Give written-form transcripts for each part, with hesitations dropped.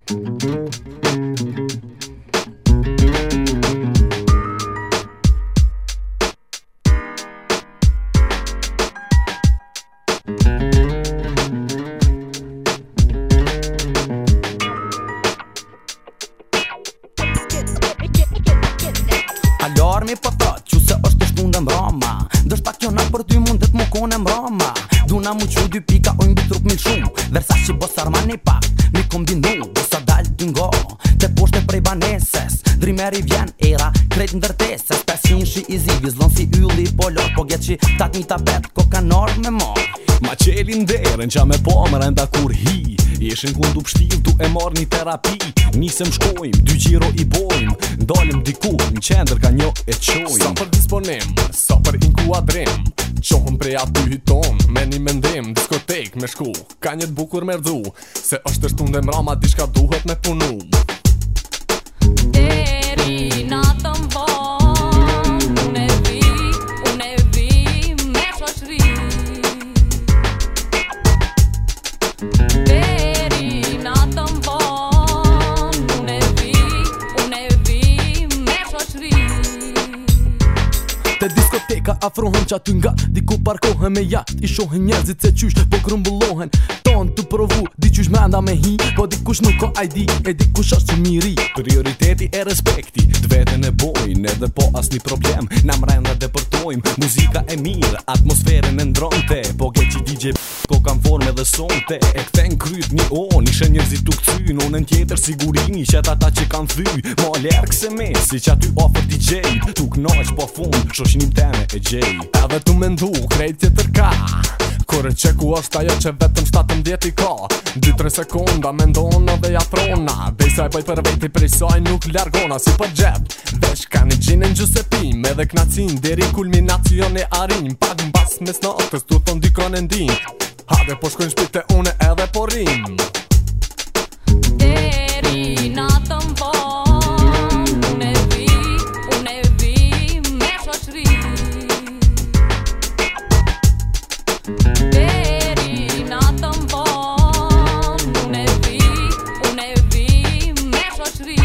Alarmi po thot që se është shtunde mbroma. Dështë pak jona për ty mundet mu kone mbroma. Duna mu që 2 pika oj mbi trup mil shumë. Versace bos Armani pak mi kombinu. Bosa dal ty ngo te poshte prej baneses. Drimeri vjen era krejt ndërteses. 500 shi i zi vizlon si ylli polor. Po gjet që tat një tapet kokanor me mor. Ma qelin derën qa me po më renda kur hi. Jeshin kundu pështiv tu e marr një terapi. Nisem shkojmë, 2 gjiro i bojmë. Dalim diku, në qendër ka një e qojmë. Sa për disponim, sa për inkuadrim. Qohëm prej aty hyton, me një mendim. Diskotek me shku, ka një t'bukur me rdhu. Se është shtunde mrama, diçka duhet me punu. Deri natën vonë, unë e vi me shoqëri. Deri natën vonë, unë e vi me shoqëri. Te diskoteka afrohen që aty nga diku parkohen me jashtë. I shohen njerëzit se qysh po grumbullohen. Ton të provu, di qysh menda me hi. Po dikush nuk ka ID, e dikush është që miri. Prioriteti e respekti, t'veten e bojnë. Edhe po as një problem, na mrenda depërtojmë. Muzika e mirë, atmosferën e ndronte. Po ke që DJ ko kam forme dhe sonte. E kthen kryt një on, ishe njerëzit tuk cyn. Onën tjetër sigurimi, qet ata që kanë thy. Ma lërk se mesi, që aty ofër DJ. Tuk naq po fund, shoshnim teme e gjej. Edhe tu mendu, krejt tjetër ka. Kur që ku është ajo që vetëm 17 i ka. 2-3 sekonda me ndona dhe jatrona. Bejsaj poj për veti prej saj nuk largona. Si për gjep, vesh ka një gjinën gjusepim. Edhe knacin, deri kulminacion e arim. Pak mbas mes natës, tu thon dikon e ndin. Hade po shkojnë shpite une edhe po rim. Deri natën vonë, unë e vi me shoqëri. Deri natën vonë, unë e vi me shoqëri.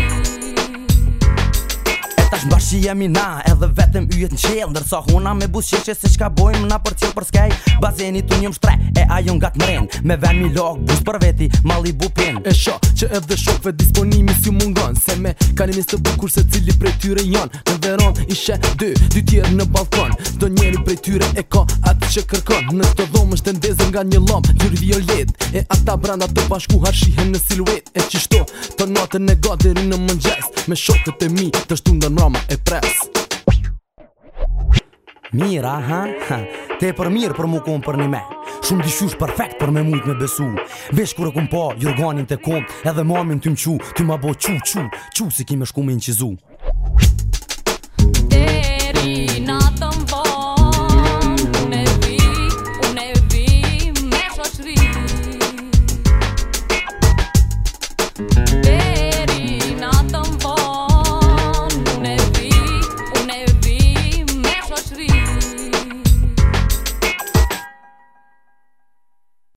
Tash mbashi jemi na, edhe vetëm yjet në qel. Ndërsa huna me busqeqe se qka bojmë na për qel për skej. Bazeni tu njëm shtre, e ajo nga t'mren. Me ven mi lok, bus për veti, mali bupin. E sho që edhe shokve disponimi si mungon. Se me kanimis të bukur se cili prej tyre janë. Në veron ishe 2 tjerë në balkon. Do njeri prej tyre e ka atë që kërkon. Në të dhomë është ndezën nga një lam gjyr violet. E ata branda të bashku harshihen në siluet. E qishto të natën e ga deri në mëngjes. Me shokët e mi të shtundën mrama e pres. Mira, ha? Te për mirë për mu kom për një me. Shumë dishush perfekt për me mujt me besu. Vesh kur e kom pa, jorganin të kom. Edhe mamin ty m'qu, ty ma bo qu si ki me shku me inqizu.